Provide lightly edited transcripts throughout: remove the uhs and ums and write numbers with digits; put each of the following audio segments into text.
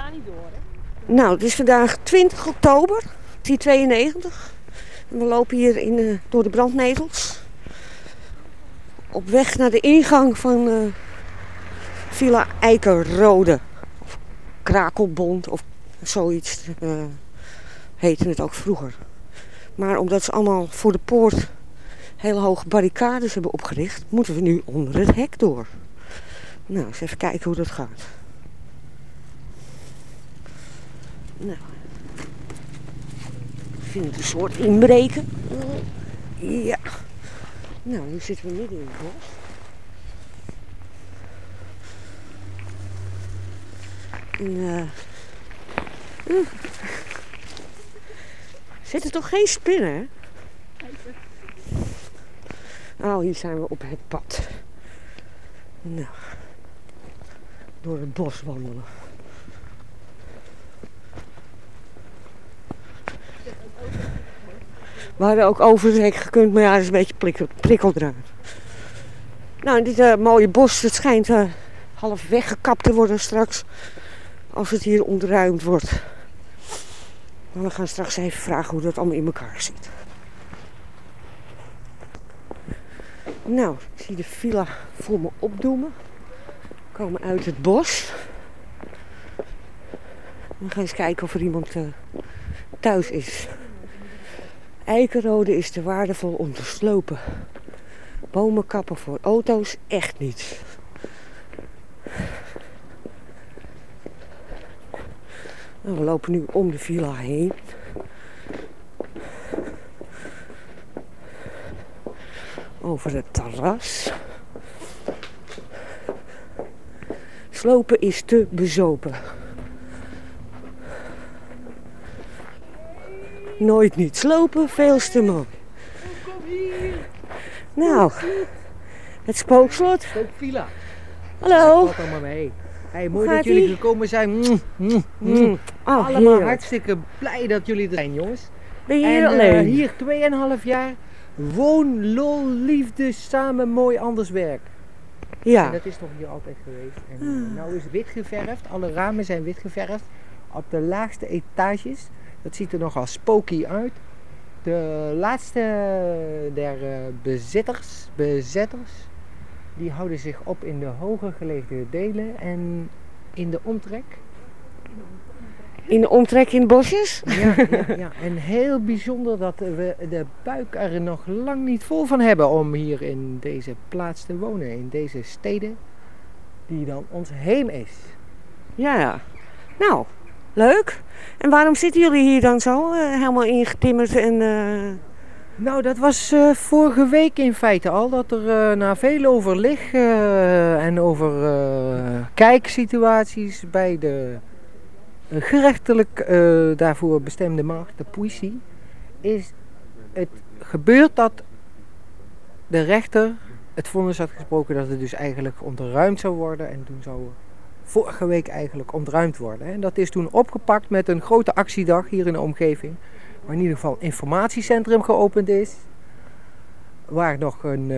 gaan niet door, hè? Nou, het is vandaag 20 oktober, 1092. We lopen hier door de brandnetels. Op weg naar de ingang van Villa Eikenrode. Of Krakelbond of zoiets heette het ook vroeger. Maar omdat ze allemaal voor de poort hele hoge barricades hebben opgericht, moeten we nu onder het hek door. Nou, eens even kijken hoe dat gaat. Nou, ik vind het een soort inbreken. Ja. Nou, nu zitten we midden in het bos. Zitten toch geen spinnen, hè? Oh, hier zijn we op het pad. Nou, door het bos wandelen. We hadden ook over het hek gekund, maar ja, dat is een beetje prikkeldraad. Nou, dit mooie bos, het schijnt half weggekapt te worden straks. Als het hier ontruimd wordt. Maar we gaan straks even vragen hoe dat allemaal in elkaar zit. Nou, ik zie de villa voor me opdoemen. We komen uit het bos. We gaan eens kijken of er iemand thuis is. Eikenrode is te waardevol om te slopen. Bomen kappen voor auto's echt niet. Nou, we lopen nu om de villa heen. Over het terras. Slopen is te bezopen. Nooit niet slopen, veel te mooi. Kom hier! Nou, het spookslot. Spookvilla. Hallo. Valt allemaal mee. Hey, mooi Hoe dat gaat jullie ie? gekomen zijn. Oh, Allemaal heerlijk. hartstikke blij dat jullie er zijn, jongens. Ben je hier En alleen? hier 2,5 jaar. Woon, lol, liefde, samen, mooi, anders werk. En Ja. dat is toch hier altijd geweest. En nou is het wit geverfd. Alle ramen zijn wit geverfd. Op de laagste etages. Dat ziet er nogal spooky uit. De laatste der bezetters, die houden zich op in de hoger gelegen delen en in de omtrek. In de omtrek in de bosjes? Ja. En heel bijzonder dat we de buik er nog lang niet vol van hebben om hier in deze plaats te wonen. In deze steden die dan ons heem is. Ja. Nou, leuk. En waarom zitten jullie hier dan zo? Helemaal ingetimmerd en... Nou, dat was vorige week in feite al, dat er na veel overleg en over kijksituaties bij de gerechtelijk daarvoor bestemde macht, de politie, is het gebeurd dat de rechter het vonnis had gesproken dat het dus eigenlijk ontruimd zou worden en toen zou vorige week eigenlijk ontruimd worden. En dat is toen opgepakt met een grote actiedag hier in de omgeving. Waar in ieder geval een informatiecentrum geopend is. Waar nog een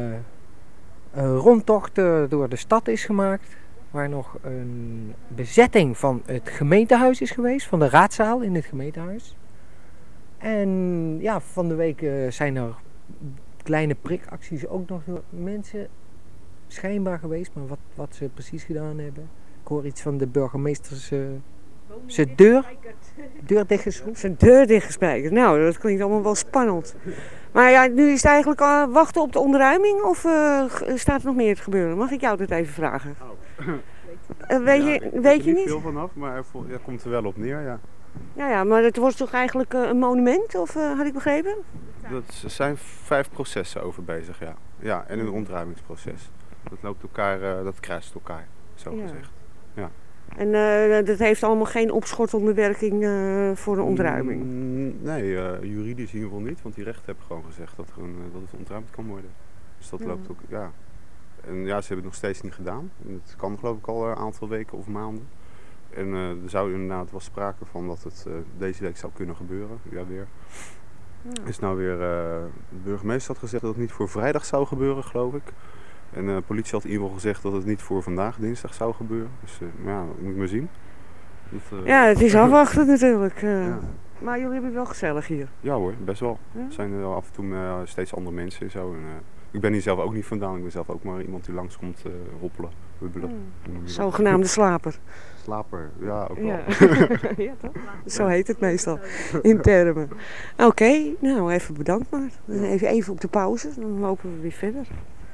rondtocht door de stad is gemaakt. Waar nog een bezetting van het gemeentehuis is geweest. Van de raadzaal in het gemeentehuis. En ja, van de week zijn er kleine prikacties ook nog door mensen schijnbaar geweest. Maar wat ze precies gedaan hebben. Ik hoor iets van de burgemeesters... zijn deur dichtgeschroefd. Zijn deur dichtgespijkerd. Nou, dat klinkt allemaal wel spannend. Maar ja, nu is het eigenlijk wachten op de ontruiming of staat er nog meer te gebeuren? Mag ik jou dat even vragen? Weet je niet? niet? Veel vanaf, maar het komt er wel op neer, ja. Ja, maar het wordt toch eigenlijk een monument, of had ik begrepen? Er zijn 5 processen over bezig, ja. Ja, en een ontruimingsproces. Dat loopt elkaar, dat kruist elkaar, zo gezegd. Ja. En dat heeft allemaal geen opschortende werking voor een ontruiming? Nee, juridisch in ieder geval niet, want die rechter hebben gewoon gezegd dat het ontruimd kan worden. Dus dat loopt ook, ja. En ja, ze hebben het nog steeds niet gedaan. Het kan geloof ik al een aantal weken of maanden. En er zou inderdaad wel sprake van dat het deze week zou kunnen gebeuren. Ja, weer. Is nou weer, de burgemeester had gezegd dat het niet voor vrijdag zou gebeuren, geloof ik. En de politie had in ieder geval gezegd dat het niet voor vandaag, dinsdag, zou gebeuren. Dus ja, dat moet ik maar zien. Ja, het is afwachten natuurlijk. Ja. Maar jullie hebben het wel gezellig hier. Ja hoor, best wel. Ja? Er zijn af en toe steeds andere mensen en zo. En, ik ben hier zelf ook niet vandaan. Ik ben zelf ook maar iemand die langskomt hoppelen, hubbelen. Zogenaamde slaper. Slaper, ja ook wel. Ja. Ja, toch? Zo heet het meestal in termen. Oké, nou even bedankt maar. Dan even op de pauze, dan lopen we weer verder.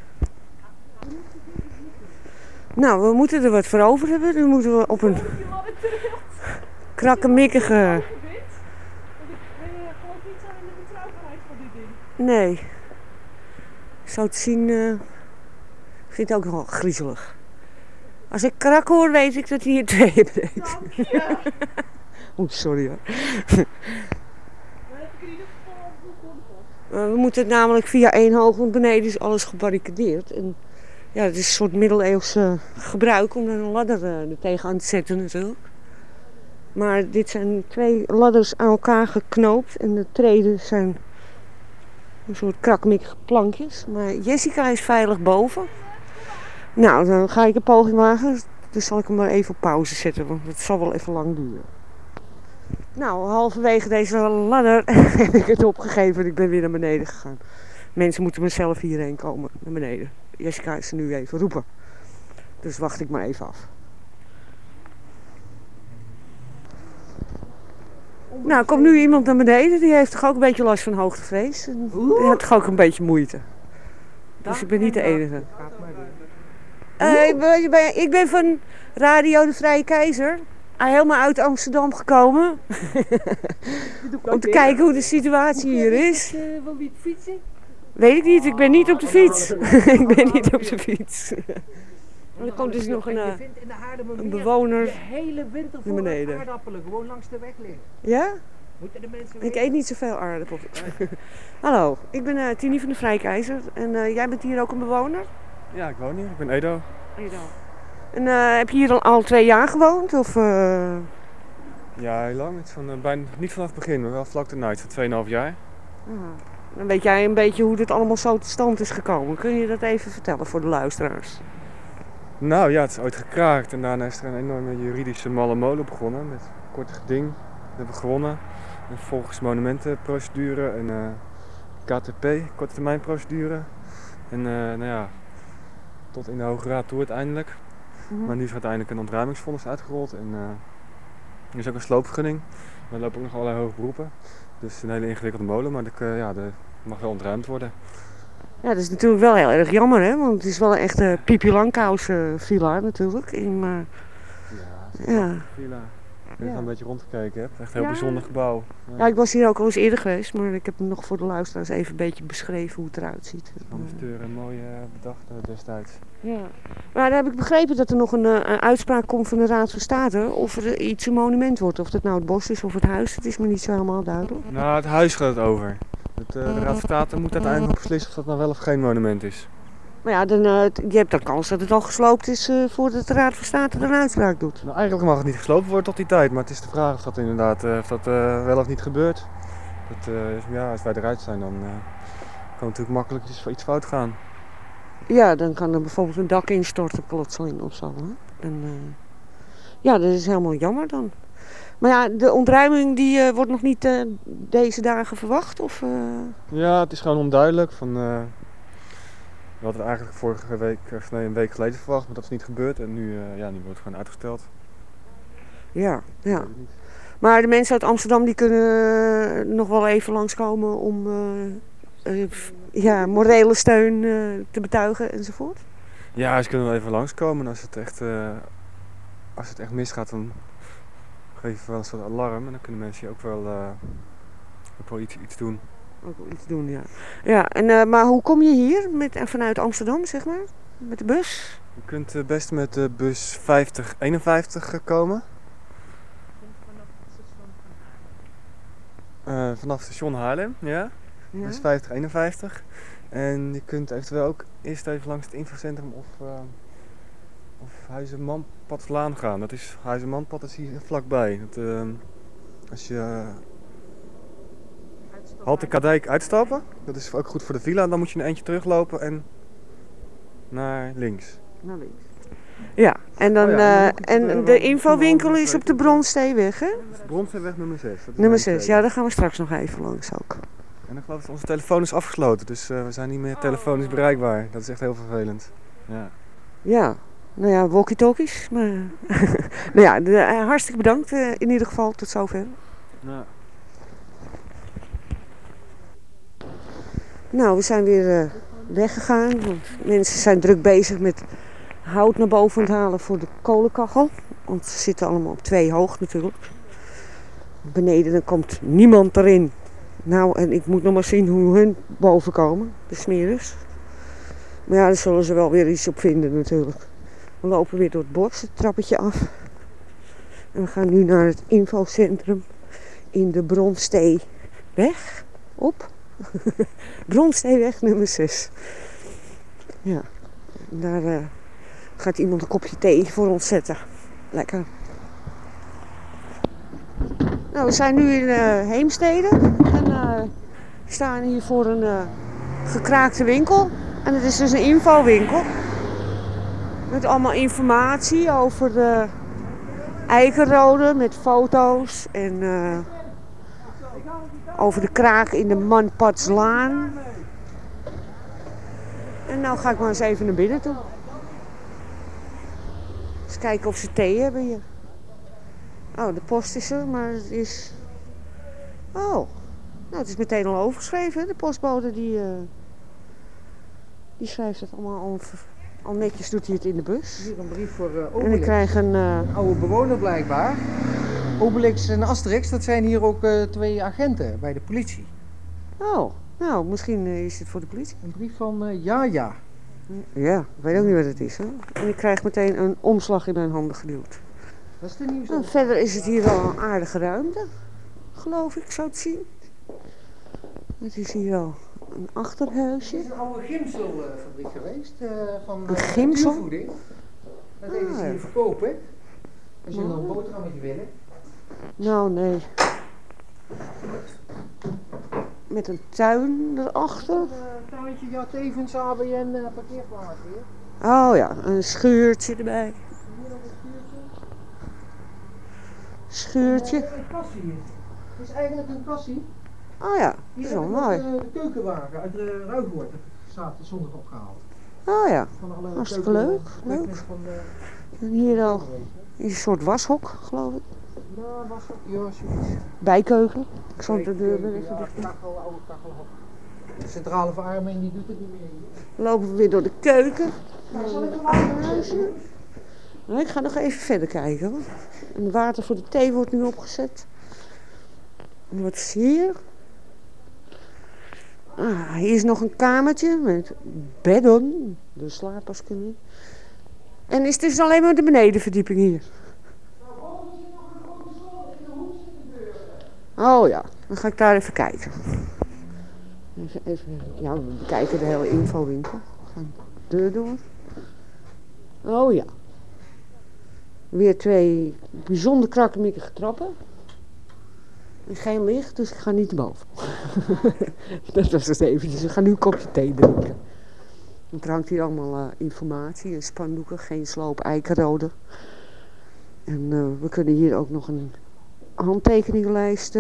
Nou, we moeten er wat voor over hebben. Dan moeten we op een krakkemikkige... Nee. Zo te zien, ik vind het ook wel griezelig. Als ik krak hoor, weet ik dat hij hier 2 heeft. Dank je. Oeh, sorry hoor. Dan heb ik in ieder geval een boek. We moeten het namelijk via 1 hoog, want beneden is alles gebarricadeerd. En ja, het is een soort middeleeuws gebruik om er een ladder er tegenaan te zetten natuurlijk. Maar dit zijn 2 ladders aan elkaar geknoopt en de treden zijn een soort krakmikkige plankjes. Maar Jessica is veilig boven. Nou, dan ga ik een poging wagen. Dus zal ik hem maar even op pauze zetten, want het zal wel even lang duren. Nou, halverwege deze ladder heb ik het opgegeven en ik ben weer naar beneden gegaan. Mensen moeten mezelf hierheen komen, naar beneden. Jessica is er nu even roepen. Dus wacht ik maar even af. Nou, komt nu iemand naar beneden, die heeft toch ook een beetje last van hoogtevrees. En die heeft toch ook een beetje moeite. Dus ik ben niet de enige. Ik ben van Radio de Vrije Keizer. Helemaal uit Amsterdam gekomen. Om te kijken hoe de situatie hier is. Wil je fietsen? Weet ik niet, ik ben niet op de fiets. Ik ben niet op de fiets. Er komt dus nog een bewoner de hele winter naar beneden. aardappelen gewoon langs de weg liggen. Ja? Moeten de mensen Ik eet niet zoveel aardappels. Hallo, ik ben Tini van de Vrije Keizer. En jij bent hier ook een bewoner? Ja, ik woon hier. Ik ben Edo. En heb je hier al 2 jaar gewoond? Of, Ja, heel lang. Het is bijna, niet vanaf het begin, maar wel vlak daarna. Van 2,5 jaar. Dan weet jij een beetje hoe dit allemaal zo tot stand is gekomen. Kun je dat even vertellen voor de luisteraars? Nou ja, het is ooit gekraakt en daarna is er een enorme juridische malle molen begonnen. Met een kort geding. Dat hebben we gewonnen. En volgens monumentenprocedure en KTP, korte termijn procedure. En nou ja, tot in de Hoge Raad toe uiteindelijk. Maar nu is er uiteindelijk een ontruimingsvonnis uitgerold en er is ook een sloopvergunning. Er lopen ook nog allerlei hoge beroepen. Dus een hele ingewikkelde molen, maar de mag wel ontruimd worden. Ja, dat is natuurlijk wel heel erg jammer, hè? Want het is wel een echte Pipi Langkous villa natuurlijk. Ja, Ja. villa. Ik heb Ja. een beetje rondgekeken, heb. Echt een heel Ja. bijzonder gebouw. Ja, ik was hier ook al eens eerder geweest, maar ik heb hem nog voor de luisteraars even een beetje beschreven hoe het eruit ziet. Amateur en mooi bedacht destijds. Ja. Maar dan heb ik begrepen dat er nog een uitspraak komt van de Raad van State of er iets een monument wordt. Of dat nou het bos is of het huis, dat is me niet zo helemaal duidelijk. Nou, het huis gaat het over. De Raad van State moet uiteindelijk nog beslissen of dat nou wel of geen monument is. Maar ja, dan, je hebt dan kans dat het al gesloopt is voordat de Raad van State er een uitspraak doet. Nou, eigenlijk mag het niet gesloopt worden tot die tijd, maar het is de vraag of dat inderdaad wel of niet gebeurt. Ja, als wij eruit zijn, dan kan natuurlijk makkelijk iets fout gaan. Ja, dan kan er bijvoorbeeld een dak instorten plotseling of zo. Hè? En, ja, dat is helemaal jammer dan. Maar ja, de ontruiming die wordt nog niet deze dagen verwacht? Of, Ja, het is gewoon onduidelijk. We hadden het eigenlijk een week geleden verwacht, maar dat is niet gebeurd. En nu wordt het gewoon uitgesteld. Ja, Ik ja. weet het niet. Maar de mensen uit Amsterdam die kunnen nog wel even langskomen om morele steun te betuigen enzovoort? Ja, ze kunnen wel even langskomen. En als het echt misgaat, dan geven we wel een soort alarm. En dan kunnen mensen ook wel iets doen. Ook wel iets doen, ja. Ja, en, maar hoe kom je hier vanuit Amsterdam, zeg maar? Met de bus? Je kunt best met de bus 5051 komen. Vanaf station Haarlem, ja. Ja. Dus 5051. En je kunt eventueel ook eerst even langs het infocentrum of Huizenmanpadlaan gaan. Dat is Huizenmanpad, dat is hier vlakbij. Als je Haltekadijk uitstappen, dat is ook goed voor de villa. Dan moet je een eindje teruglopen en naar links. Naar links. Ja, en dan Oh ja, en dan moet en ik, de wel infowinkel misschien is wel op de Bronsteeweg, hè? Bronsteweg nummer 6. Nummer 6, ja, daar gaan we straks nog even langs ook. En dan geloof ik dat onze telefoon is afgesloten, dus we zijn niet meer telefonisch bereikbaar. Dat is echt heel vervelend. Ja. Ja, nou ja, walkie-talkies. Maar nou ja, hartstikke bedankt in ieder geval tot zover. Ja. Nou, we zijn weer weggegaan, want mensen zijn druk bezig met hout naar boven aan het halen voor de kolenkachel. Want ze zitten allemaal op 2 hoog natuurlijk. Beneden dan komt niemand erin. Nou, en ik moet nog maar zien hoe hun boven komen, de smeerders. Maar ja, daar zullen ze wel weer iets op vinden natuurlijk. We lopen weer door het bos, het trappetje af. En we gaan nu naar het infocentrum in de Bronsteeweg. Op. Bronsteeweg nummer 6. Ja, daar gaat iemand een kopje thee voor ons zetten. Lekker. Nou, we zijn nu in Heemstede. En we staan hier voor een gekraakte winkel. En het is dus een infowinkel. Met allemaal informatie over de eikenrode met foto's en over de kraak in de Manpadslaan. En nou ga ik maar eens even naar binnen toe. Eens kijken of ze thee hebben hier. Oh, de post is er, maar het is... Oh, nou het is meteen al overgeschreven. De postbode die schrijft het allemaal over. Al netjes doet hij het in de bus. Hier een brief voor En Obelix. ik krijg een... Oude bewoner blijkbaar. Obelix en Asterix, dat zijn hier ook 2 agenten bij de politie. Oh, nou misschien is het voor de politie. Een brief van Ja. Ja, ik weet ook niet wat het is. Hè? En ik krijg meteen een omslag in mijn handen geduwd. Dat is de nieuws. Nou, verder is het hier wel een aardige ruimte. Geloof ik, zo te zien. Het is hier wel een achterhuisje. Het is een oude gimselfabriek geweest. Van Een gimsel? diervoeding. Dat deden ze Ah, ja. hier verkopen. Als je nog een boterhammetje willen. Nou, nee. Met een tuin erachter. Een tuintje, ja, tevens ABN parkeerplaats hier. Oh ja, een schuurtje erbij. Hier nog een Schuurtje. Een kassie hier. Het is eigenlijk een kassie. Oh ja, dat Hier is heb wel ik ook, mooi. de keukenwagen uit de Ruigoord staat zondag opgehaald. Oh ja, Van alle hartstikke keuken- leuk. keuken Leuk. Van En hier al een soort washok, geloof ik. nou, was het? Ja, zoiets. Bijkeuken. Ik zal de deur weer even Ja, dicht doen. kachel, oude kachelhok. De centrale verarming die doet het niet meer hier. Lopen we weer door de keuken. Nou, zal ik hem afhuizen? Nou, ik ga nog even verder kijken hoor. En het water voor de thee wordt nu opgezet. En wat is hier? Ah, hier is nog een kamertje met bedden. De slapers kunnen. En is het dus alleen maar de benedenverdieping hier? Oh ja, dan ga ik daar even kijken. Even, ja, we bekijken de hele infowinkel. We gaan de deur door. Oh ja. Weer 2 bijzonder krakkemikkige trappen. En geen licht, dus ik ga niet naar boven. Dat was het eventjes. We gaan nu een kopje thee drinken. Want er hangt hier allemaal informatie en spandoeken. Geen sloop, eikenrode. En we kunnen hier ook nog een handtekeningenlijst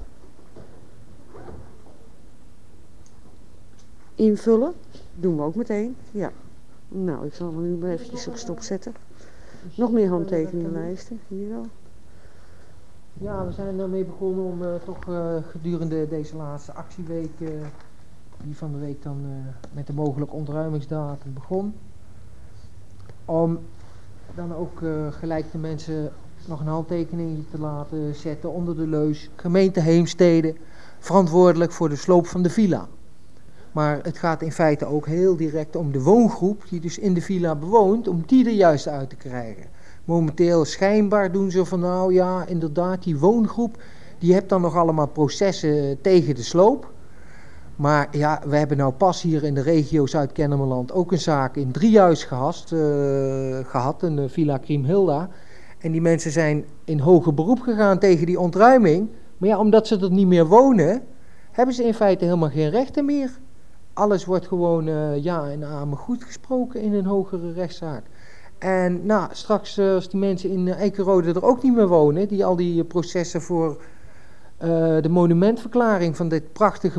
invullen. Doen we ook meteen. Ja. Nou, ik zal hem nu maar eventjes op stop zetten. Nog meer handtekeningenlijsten. Hier al. Ja, we zijn ermee begonnen om toch gedurende deze laatste actieweek, die van de week dan met de mogelijke ontruimingsdatum begon, om dan ook gelijk de mensen nog een handtekening te laten zetten onder de leus gemeente Heemstede verantwoordelijk voor de sloop van de villa. Maar het gaat in feite ook heel direct om de woongroep die dus in de villa bewoont, om die er juist uit te krijgen. Momenteel schijnbaar doen ze van nou ja, inderdaad, die woongroep, die heeft dan nog allemaal processen tegen de sloop. Maar ja, we hebben nou pas hier in de regio Zuid-Kennemerland ook een zaak in Driehuis gehad, een Villa Kriemhilda. En die mensen zijn in hoger beroep gegaan tegen die ontruiming. Maar ja, omdat ze er niet meer wonen, hebben ze in feite helemaal geen rechten meer. Alles wordt gewoon ja en amen goed gesproken in een hogere rechtszaak. En nou, straks als die mensen in Eikenrode er ook niet meer wonen, die al die processen voor de monumentverklaring van dit prachtige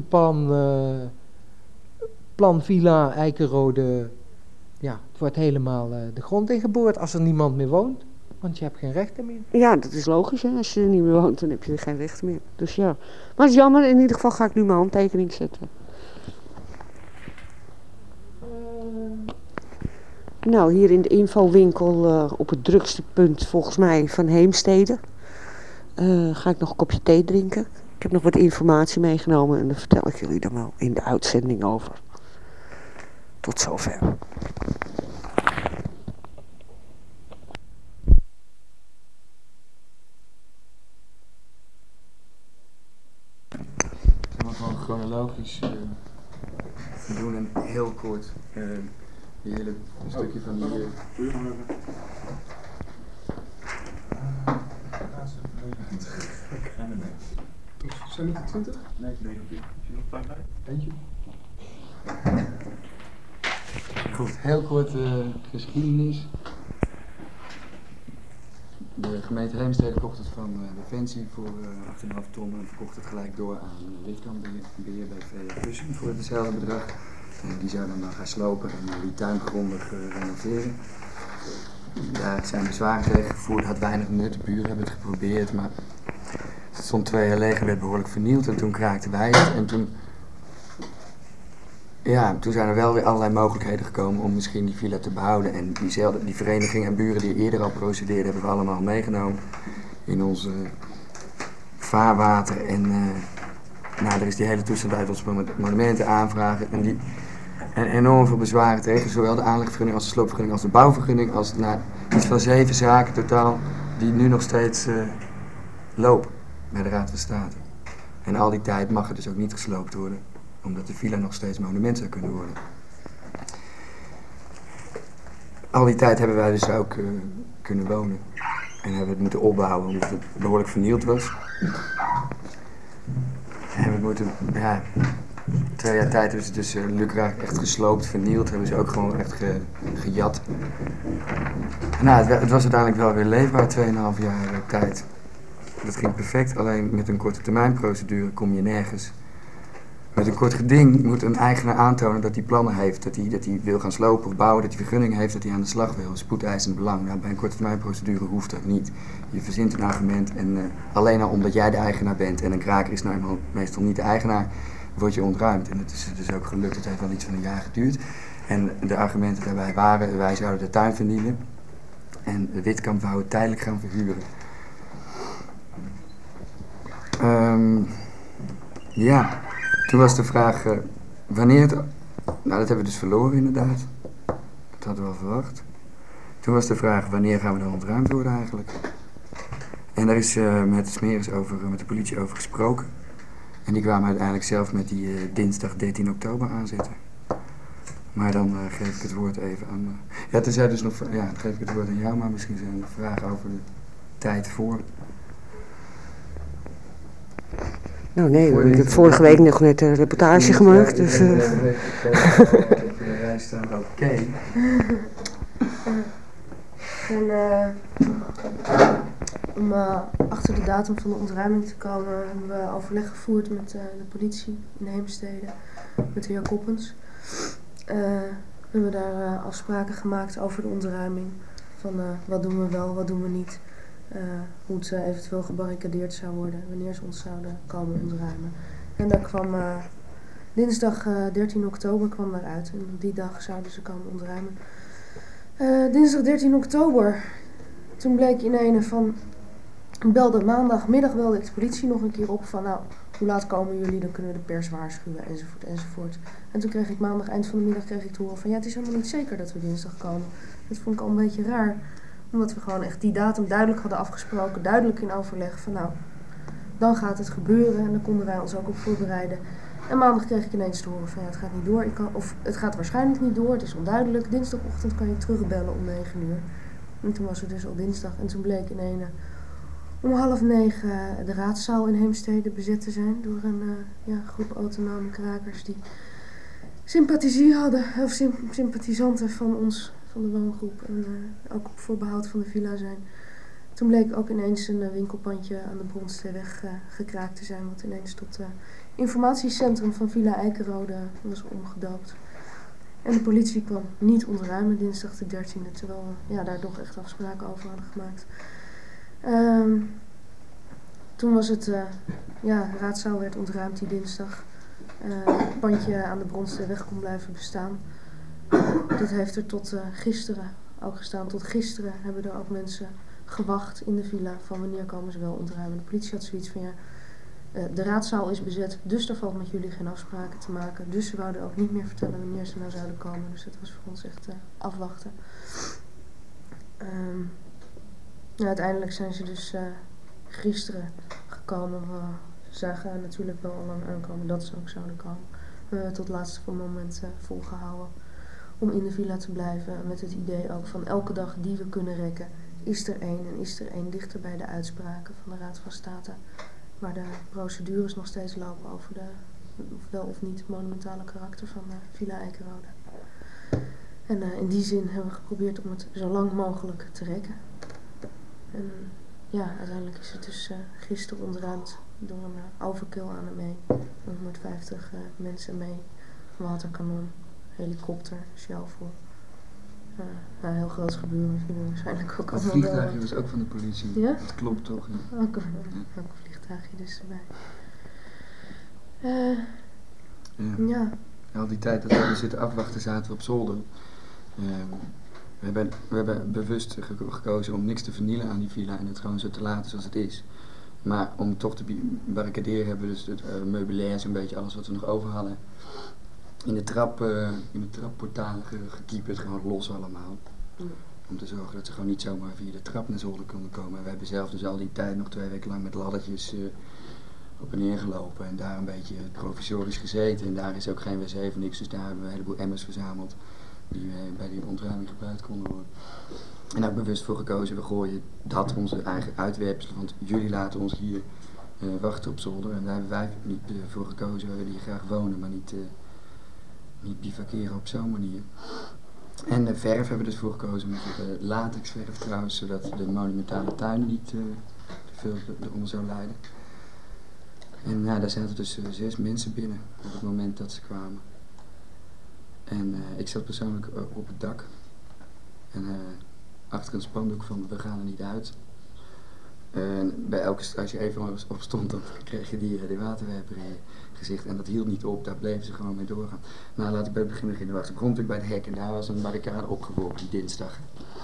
plan Villa Eikenrode, ja, het wordt helemaal de grond ingeboord als er niemand meer woont. Want je hebt geen rechten meer. Ja, dat is logisch. Hè? Als je er niet meer woont, dan heb je er geen rechten meer. Dus ja. Maar het is jammer. In ieder geval ga ik nu mijn handtekening zetten. Nou, hier in de infowinkel op het drukste punt volgens mij van Heemstede. Ga ik nog een kopje thee drinken. Ik heb nog wat informatie meegenomen en daar vertel ik jullie dan wel in de uitzending over. Tot zover. Zullen we gewoon chronologisch doen en heel kort die hele stukje van die... Zijn het de 20? Nee, 19. Is je nog tijd bij? Eentje. Goed, heel kort geschiedenis. De gemeente Heemstede kocht het van Defensie voor 8,5 ton en verkocht het gelijk door aan Witkamp Beheer BV Bussen voor hetzelfde bedrag. En die zou dan gaan slopen en die tuin grondig renoveren. Daar zijn bezwaren tegen gevoerd, had weinig nut. De buren hebben het geprobeerd, maar het stond 2 jaar leeg en werd behoorlijk vernield. En toen kraakten wij het en toen zijn er wel weer allerlei mogelijkheden gekomen om misschien die villa te behouden. En die vereniging en buren die eerder al procedeerden, hebben we allemaal meegenomen in ons vaarwater. En er is die hele tussentijd ons monumenten aanvragen en enorm veel bezwaren tegen. Zowel de aanlegvergunning als de sloopvergunning als de bouwvergunning. Als iets van 7 zaken totaal die nu nog steeds lopen bij de Raad van State. En al die tijd mag er dus ook niet gesloopt worden, omdat de villa nog steeds monument zou kunnen worden. Al die tijd hebben wij dus ook kunnen wonen. En hebben we het moeten opbouwen omdat het behoorlijk vernield was. En we moeten, 2 jaar tijd hebben ze dus lukraak echt gesloopt, vernield. Hebben ze ook gewoon echt gejat. Het was uiteindelijk wel weer leefbaar, 2,5 jaar tijd. Dat ging perfect, alleen met een korte termijn procedure kom je nergens. Met een kort geding moet een eigenaar aantonen dat hij plannen heeft, dat hij wil gaan slopen of bouwen, dat hij vergunning heeft, dat hij aan de slag wil. Spoedeisend belang. Nou, bij een korte termijn procedure hoeft dat niet. Je verzint een argument en alleen al omdat jij de eigenaar bent en een kraker is nou meestal niet de eigenaar, word je ontruimd. En het is dus ook gelukt, het heeft wel iets van een jaar geduurd. En de argumenten daarbij waren, wij zouden de tuin vernielen en de Witkamp wou het tijdelijk gaan verhuren. Toen was de vraag, wanneer het... Nou, dat hebben we dus verloren inderdaad. Dat hadden we al verwacht. Toen was de vraag, wanneer gaan we dan ontruimd worden eigenlijk? En daar is met de Smeris met de politie over gesproken. En die kwamen uiteindelijk zelf met die dinsdag 13 oktober aanzetten. Maar dan geef ik het woord even aan... tenzij dus nog... Ja, dan geef ik het woord aan jou, maar misschien zijn er vragen over de tijd voor... Nou nee, ik heb vorige week nog net een reportage gemaakt. Dus, Oké. Om achter de datum van de ontruiming te komen hebben we overleg gevoerd met de politie in Heemstede, met de heer Koppens. We hebben daar afspraken gemaakt over de ontruiming. Van wat doen we wel, wat doen we niet. Hoe het eventueel gebarricadeerd zou worden, wanneer ze ons zouden komen ontruimen. En daar kwam dinsdag 13 oktober kwam daaruit. En op die dag zouden ze komen ontruimen. Dinsdag 13 oktober, toen bleek in een van... Maandagmiddag belde ik de politie nog een keer op van hoe laat komen jullie, dan kunnen we de pers waarschuwen, enzovoort, enzovoort. En toen kreeg ik maandag, eind van de middag, te horen van het is helemaal niet zeker dat we dinsdag komen. Dat vond ik al een beetje raar. Omdat we gewoon echt die datum duidelijk hadden afgesproken, duidelijk in overleg van dan gaat het gebeuren en dan konden wij ons ook op voorbereiden. En maandag kreeg ik ineens te horen van het gaat niet door, of het gaat waarschijnlijk niet door, het is onduidelijk. Dinsdagochtend kan je terugbellen om 9 uur. En toen was het dus al dinsdag en toen bleek om 8:30 de raadzaal in Heemstede bezet te zijn door een groep autonome krakers die sympathiezen hadden, of sympathisanten van van de woongroep en ook op voorbehoud van de villa zijn. Toen bleek ook ineens een winkelpandje aan de Bronsteeweg gekraakt te zijn, wat ineens tot informatiecentrum van Villa Eikenrode was omgedoopt. En de politie kwam niet ontruimen dinsdag de 13e, terwijl we daar toch echt afspraken over hadden gemaakt. Toen was het, de raadzaal werd ontruimd die dinsdag. Het pandje aan de Bronsteeweg kon blijven bestaan. Dat heeft er tot gisteren ook gestaan. Tot gisteren hebben er ook mensen gewacht in de villa van wanneer komen ze wel ontruimen. De politie had zoiets van de raadzaal is bezet, dus er valt met jullie geen afspraken te maken. Dus ze wouden ook niet meer vertellen wanneer ze nou zouden komen. Dus dat was voor ons echt afwachten. Uiteindelijk zijn ze dus gisteren gekomen. We zagen natuurlijk wel al lang aankomen dat ze ook zouden komen. We hebben tot het laatste moment volgehouden om in de villa te blijven. Met het idee ook van elke dag die we kunnen rekken, is er één. En is er één dichter bij de uitspraken van de Raad van State. Waar de procedures nog steeds lopen over de wel of niet monumentale karakter van Villa Eikenrode. En in die zin hebben we geprobeerd om het zo lang mogelijk te rekken. En uiteindelijk is het dus gisteren ontruimd door een overkill aan en mee. 150 mensen mee. Waterkanon, helikopter, shovel. Een heel groot gebeuren. Jullie waarschijnlijk ook Het allemaal wel. vliegtuigje was ook van de politie. Ja? Dat klopt toch? Ja. Ook een vliegtuigje dus erbij. Ja. Al die tijd dat we hebben zitten afwachten zaten we op zolder. We hebben bewust gekozen om niks te vernielen aan die villa en het gewoon zo te laten zoals het is. Maar om toch te barricaderen hebben we dus het meubilair, zo'n beetje alles wat we nog over hadden. In de trapportalen gekieperd, gewoon los allemaal. Om te zorgen dat ze gewoon niet zomaar via de trap naar zolder konden komen. En we hebben zelf dus al die tijd nog 2 weken lang met laddertjes op en neer gelopen. En daar een beetje provisorisch gezeten. En daar is ook geen wc voor niks, dus daar hebben we een heleboel emmers verzameld. Die bij die ontruiming gebruikt konden worden. En daar ook bewust voor gekozen, we gooien dat onze eigen uitwerpselen. Want jullie laten ons hier wachten op zolder. En daar hebben wij niet voor gekozen. We willen hier graag wonen, maar niet bivakeren op zo'n manier. En de verf hebben we dus voor gekozen met latexverf trouwens, zodat de monumentale tuin niet te veel eronder zou lijden. En daar zaten dus 6 mensen binnen op het moment dat ze kwamen. En ik zat persoonlijk op het dak. En achter een spandoek van we gaan er niet uit. En bij als je even op stond, dan kreeg je die waterwerper in je gezicht. En dat hield niet op, daar bleven ze gewoon mee doorgaan. Nou, laat ik bij het begin beginnen. Ik begon natuurlijk bij het hek en daar was een barricade opgeworpen die dinsdag.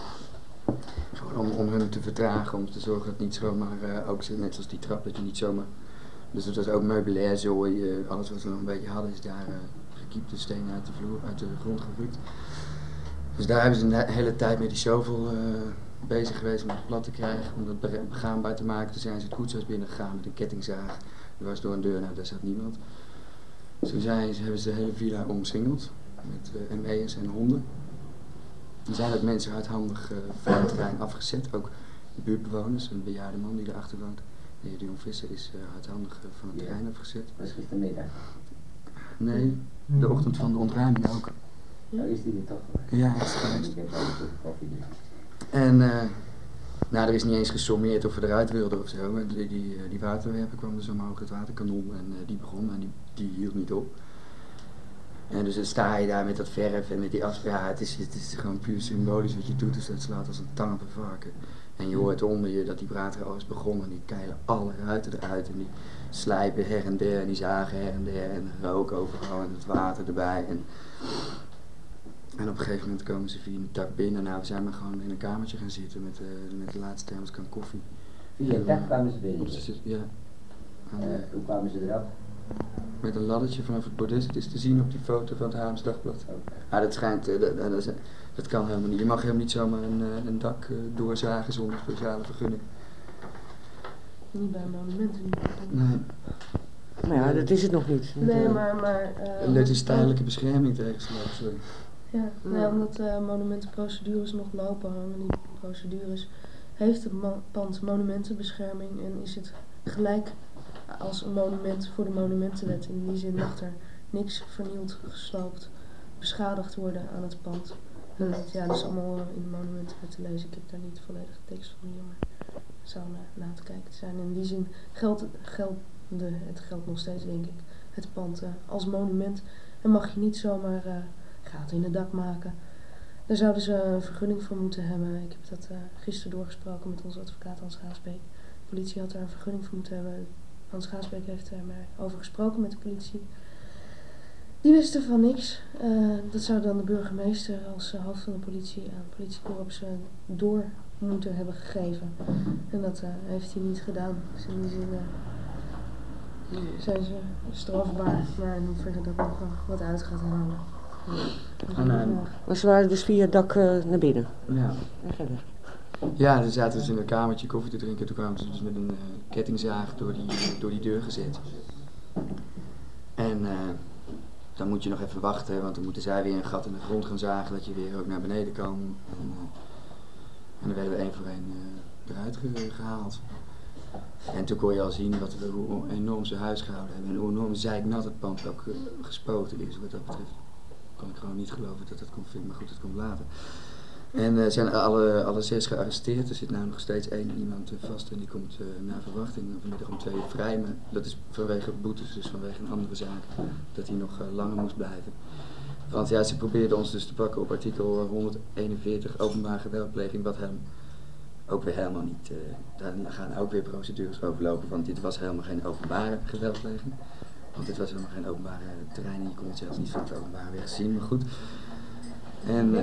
Gewoon om hun te vertragen, om te zorgen dat niet zomaar, ook net zoals die trap, dat je niet zomaar... Dus dat was ook meubilair, zooi, alles wat we nog een beetje hadden is daar gekiept, de stenen uit de grond gerukt. Dus daar hebben ze een hele tijd met die shovel bezig geweest om het plat te krijgen, om dat begaanbaar te maken. Toen zijn ze het koetshuis binnengegaan met een kettingzaag. Er was door een deur, nou daar zat niemand. Toen hebben ze de hele villa omsingeld met ME'ers en honden. Er zijn ook mensen hardhandig van het terrein afgezet, ook de buurtbewoners, een bejaarde man die erachter woont. De heer Dion Visser is hardhandig van het terrein afgezet. Dat is gistermiddag. Nee, de ochtend van de ontruiming ook. Ja, is die er toch? Ja, hij is geweest. Ik heb ook een koffie. En er is niet eens gesommeerd of we eruit wilden of zo. Maar die waterwerper kwam dus omhoog, het waterkanon, en die begon en die hield niet op. En dus dan sta je daar met dat verf en met die afspraak. Ja, het is gewoon puur symbolisch wat je doet, dus dat slaat als een tang op een varken. En je hoort onder je dat die brater al is begonnen. Die keilen alle ruiten eruit en die slijpen her en der en die zagen her en der en rook overal en het water erbij. En op een gegeven moment komen ze via het dak binnen. Nou, we zijn maar gewoon in een kamertje gaan zitten met de laatste thermoskan koffie. Via het dak kwamen ze binnen? Ja. Hoe kwamen ze eraf? Met een laddertje vanaf het bordes. Het is te zien op die foto van het Haarlems Dagblad. Okay. Dat schijnt, dat kan helemaal niet. Je mag helemaal niet zomaar een dak doorzagen zonder speciale vergunning. Niet bij monumenten niet. Nee. Nou ja, dat is het nog niet. Nee, maar dit is tijdelijke bescherming tegen slaap, sorry. Ja, nee, omdat monumentenprocedures nog lopen, hangen die procedures, heeft het pand monumentenbescherming en is het gelijk als een monument voor de monumentenwet. In die zin mag er niks vernield, gesloopt, beschadigd worden aan het pand. Dat is allemaal in de monumenten te lezen. Ik heb daar niet volledig de tekst van hier, maar het zou na te kijken zijn. In die zin geldt nog steeds, denk ik, het pand als monument. En mag je niet zomaar gaten in het dak maken. Daar zouden ze een vergunning voor moeten hebben. Ik heb dat gisteren doorgesproken met onze advocaat Hans Gaasbeek. De politie had daar een vergunning voor moeten hebben. Hans Gaasbeek heeft er maar over gesproken met de politie. Die wisten van niks. Dat zou dan de burgemeester als hoofd van de politie aan het politiekorps door moeten hebben gegeven. En dat heeft hij niet gedaan. Dus in die zin zijn ze strafbaar. Maar in hoeverre dat nog wat uit gaat halen. Maar ze waren dus via het dak naar binnen? Ja. En verder? Ja, dan zaten ze in een kamertje koffie te drinken. Toen kwamen ze dus met een kettingzaag door die deur gezet. En dan moet je nog even wachten, want dan moeten zij weer een gat in de grond gaan zagen dat je weer ook naar beneden kan. En dan werden we één voor één eruit gehaald. En toen kon je al zien hoe enorm ze huis gehouden hebben en hoe enorm zeiknat het pand ook gespoten is. Wat dat betreft kon ik gewoon niet geloven dat kon vinden, maar goed, dat komt later. En zijn alle 6 gearresteerd. Er zit nu nog steeds iemand vast en die komt naar verwachting vanmiddag om 2 uur vrij. Maar dat is vanwege boetes, dus vanwege een andere zaak, dat hij nog langer moest blijven. Want ja, ze probeerden ons dus te pakken op artikel 141 openbare geweldpleging, wat hem ook weer helemaal niet, daar gaan ook weer procedures overlopen, want dit was helemaal geen openbare geweldpleging. Want dit was helemaal geen openbare terrein en je kon het zelfs niet van het openbare weg zien, maar goed. En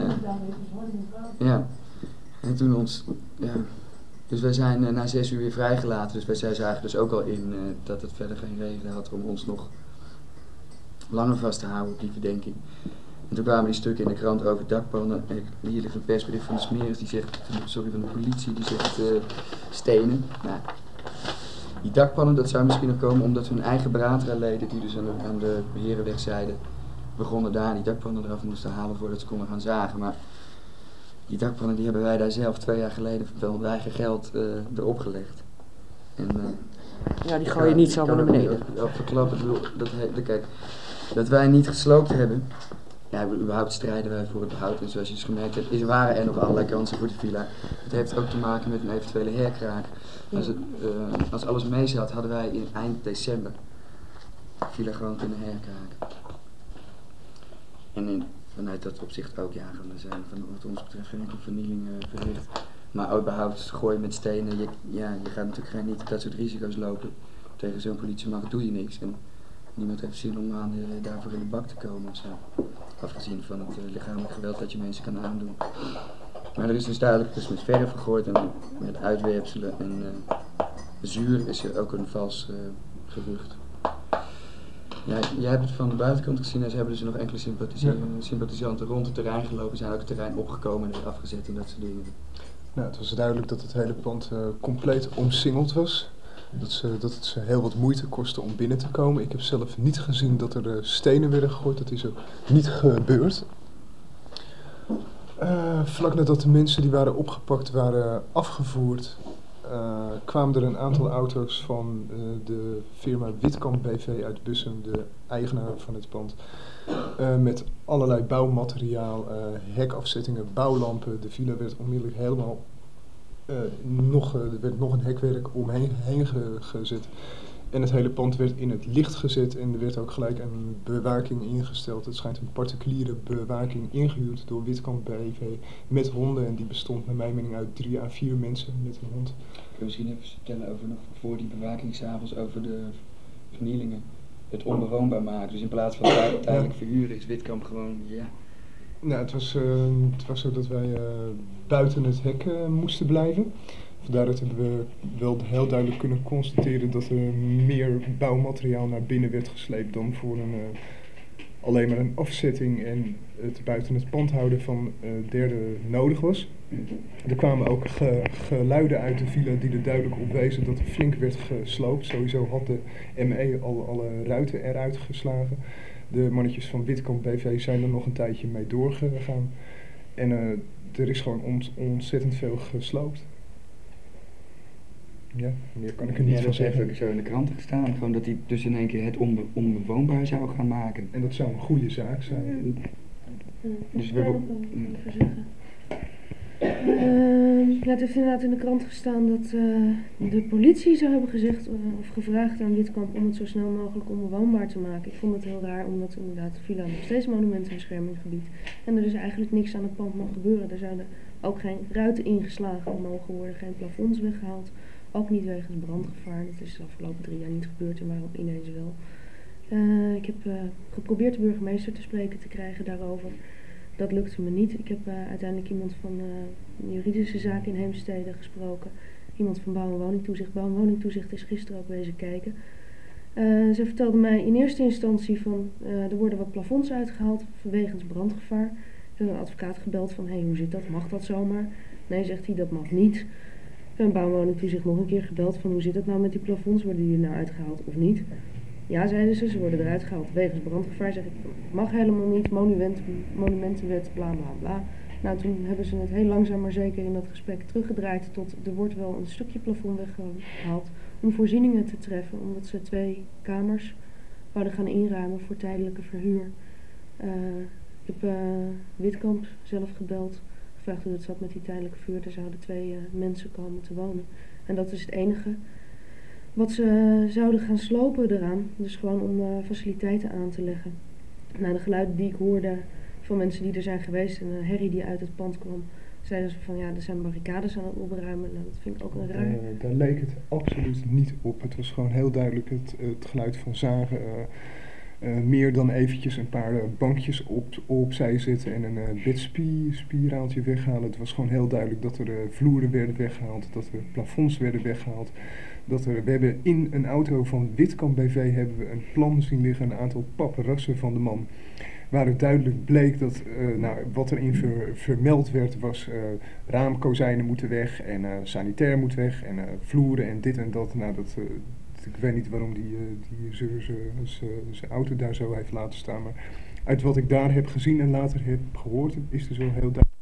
en toen dus wij zijn na 6 uur weer vrijgelaten, dus wij zagen dus ook al in dat het verder geen reden had om ons nog langer vast te houden op die verdenking. En toen kwamen die stukken in de krant over dakpannen. Hier ligt een persbericht van de Smeris, van de politie, die zegt stenen. Nou, die dakpannen, dat zou misschien nog komen omdat hun eigen Bratra-leden, die dus aan de Herenweg zeiden, begonnen daar die dakpannen eraf moesten halen voordat ze konden gaan zagen. Maar die dakpannen die hebben wij daar zelf 2 jaar geleden wel met eigen geld erop gelegd. En, ja, die gooi je niet zomaar naar beneden. Verklappen, kijk, dat wij niet gesloopt hebben. Ja, überhaupt strijden wij voor het behoud. En zoals je dus gemerkt hebt, waren er nog allerlei kansen voor de villa. Het heeft ook te maken met een eventuele herkraak. Als alles mee zat, hadden wij in eind december de villa gewoon kunnen herkraken. En vanuit dat opzicht ook, ja, er zijn wat ons betreft geen enkele vernieling verricht. Maar überhaupt gooien met stenen, je gaat natuurlijk niet dat soort risico's lopen. Tegen zo'n politiemacht doe je niks. En niemand heeft zin om daarvoor in de bak te komen ofzo. Afgezien van het lichamelijk geweld dat je mensen kan aandoen. Maar er is dus duidelijk met verf gegooid en met uitwerpselen en zuur is er ook een vals gerucht. Ja, jij hebt het van de buitenkant gezien en ze hebben dus nog enkele sympathisanten rond het terrein gelopen, zijn ook het terrein opgekomen en weer afgezet en dat soort dingen. Nou, het was duidelijk dat het hele pand compleet omsingeld was. Dat het ze heel wat moeite kostte om binnen te komen. Ik heb zelf niet gezien dat er stenen werden gegooid. Dat is ook niet gebeurd. Vlak nadat de mensen die waren opgepakt waren afgevoerd, kwamen er een aantal auto's van de firma Witkamp BV uit Bussum, de eigenaar van het pand, met allerlei bouwmateriaal, hekafzettingen, bouwlampen. De villa werd onmiddellijk helemaal er werd nog een hekwerk omheen gezet. En het hele pand werd in het licht gezet en er werd ook gelijk een bewaking ingesteld. Het schijnt een particuliere bewaking ingehuurd door Witkamp BV met honden. En die bestond naar mijn mening uit 3 à 4 mensen met een hond. Kun je misschien even vertellen over nog voor die bewaking 's avonds over de vernielingen? Het onbewoonbaar maken. Dus in plaats van tijdelijk verhuren is Witkamp gewoon, ja. Nou, het was zo dat wij buiten het hek moesten blijven. Daaruit hebben we wel heel duidelijk kunnen constateren dat er meer bouwmateriaal naar binnen werd gesleept dan voor alleen maar een afzetting en het buiten het pand houden van derde nodig was. Er kwamen ook geluiden uit de villa die er duidelijk op wezen dat er flink werd gesloopt. Sowieso had de ME al alle ruiten eruit geslagen. De mannetjes van Witkamp BV zijn er nog een tijdje mee doorgegaan. En er is gewoon ontzettend veel gesloopt. Ja, meer kan ik er niet van zeggen. Dat heeft ook zo in de kranten gestaan, gewoon dat hij dus in één keer het onbewoonbaar zou gaan maken. En dat zou een goede zaak zijn. Dus we hebben... even zeggen. Ja, het heeft inderdaad in de krant gestaan dat de politie zou hebben gezegd of gevraagd aan Witkamp om het zo snel mogelijk onbewoonbaar te maken. Ik vond het heel raar, omdat inderdaad de villa nog steeds monumentenbescherming gebied. En er dus eigenlijk niks aan het pand mag gebeuren. Er zouden ook geen ruiten ingeslagen mogen worden, geen plafonds weggehaald. Ook niet wegens brandgevaar. Dat is de afgelopen 3 jaar niet gebeurd en waarom ineens wel. Ik heb geprobeerd de burgemeester te spreken te krijgen daarover. Dat lukte me niet. Ik heb uiteindelijk iemand van juridische zaken in Heemstede gesproken. Iemand van Bouw- en Woningtoezicht. Bouw- en Woningtoezicht is gisteren ook wezen kijken. Ze vertelde mij in eerste instantie van er worden wat plafonds uitgehaald vanwege brandgevaar. Ik heb een advocaat gebeld van hoe zit dat? Mag dat zomaar? Nee, zegt hij, dat mag niet. En Bouw- en Woningtoezicht nog een keer gebeld van hoe zit het nou met die plafonds? Worden die nou uitgehaald of niet? Ja, zeiden ze worden eruit gehaald wegens brandgevaar. Zeg ik, mag helemaal niet, monumentenwet, bla bla bla. Nou, toen hebben ze het heel langzaam maar zeker in dat gesprek teruggedraaid tot er wordt wel een stukje plafond weggehaald om voorzieningen te treffen, omdat ze 2 kamers wouden gaan inruimen voor tijdelijke verhuur. Ik heb Witkamp zelf gebeld, gevraagd hoe het zat met die tijdelijke verhuur. Er zouden 2 mensen komen te wonen. En dat is het enige wat ze zouden gaan slopen eraan, dus gewoon om faciliteiten aan te leggen. Nou, de geluiden die ik hoorde van mensen die er zijn geweest en de herrie die uit het pand kwam, zeiden ze van ja, er zijn barricades aan het opruimen. Nou, dat vind ik ook een raar. Daar leek het absoluut niet op. Het was gewoon heel duidelijk het geluid van zagen. Meer dan eventjes een paar bankjes opzij zetten en een bidspiraaltje weghalen. Het was gewoon heel duidelijk dat er vloeren werden weggehaald, dat er plafonds werden weggehaald. We hebben in een auto van Witkamp BV hebben we een plan zien liggen, een aantal paparazzen van de man. Waar het duidelijk bleek dat wat erin vermeld werd was raamkozijnen moeten weg en sanitair moet weg en vloeren en dit en dat. Nou, ik weet niet waarom die zijn auto daar zo heeft laten staan, maar uit wat ik daar heb gezien en later heb gehoord is er zo heel duidelijk